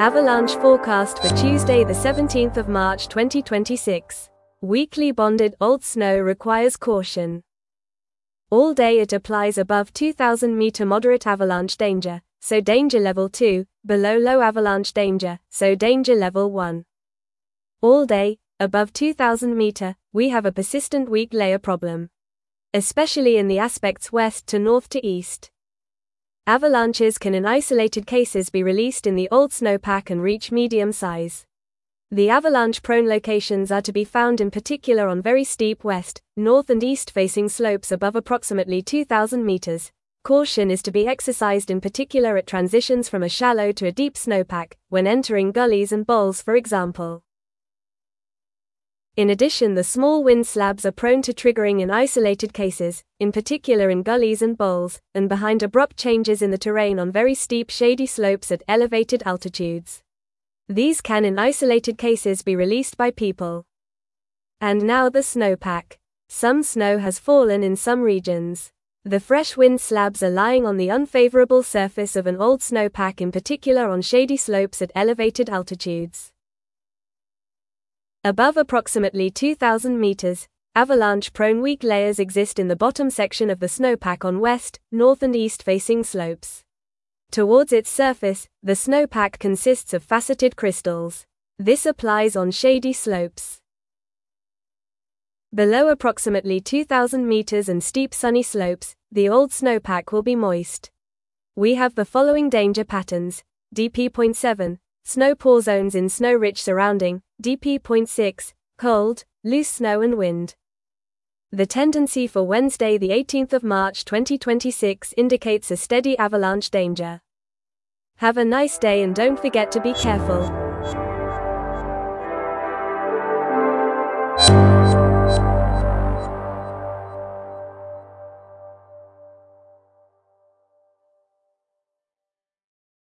Avalanche forecast for Tuesday the 17th of March 2026. Weakly bonded old snow requires caution. All day it applies above 2000 meter moderate avalanche danger, so danger level 2, below low avalanche danger, so danger level 1. All day, above 2000 meter, we have a persistent weak layer problem, especially in the aspects west to north to east. Avalanches can in isolated cases be released in the old snowpack and reach medium size. The avalanche-prone locations are to be found in particular on very steep west, north and east-facing slopes above approximately 2,000 meters. Caution is to be exercised in particular at transitions from a shallow to a deep snowpack, when entering gullies and bowls for example. In addition, the small wind slabs are prone to triggering in isolated cases, in particular in gullies and bowls, and behind abrupt changes in the terrain on very steep shady slopes at elevated altitudes. These can in isolated cases be released by people. And now the snowpack. Some snow has fallen in some regions. The fresh wind slabs are lying on the unfavorable surface of an old snowpack, in particular on shady slopes at elevated altitudes. Above approximately 2,000 meters, avalanche-prone weak layers exist in the bottom section of the snowpack on west, north and east-facing slopes. Towards its surface, the snowpack consists of faceted crystals. This applies on shady slopes. Below approximately 2,000 meters and steep sunny slopes, the old snowpack will be moist. We have the following danger patterns: DP.7, snow pore zones in snow-rich surrounding, DP.6, cold, loose snow and wind. The tendency for Wednesday the 18th of March 2026 indicates a steady avalanche danger. Have a nice day and don't forget to be careful.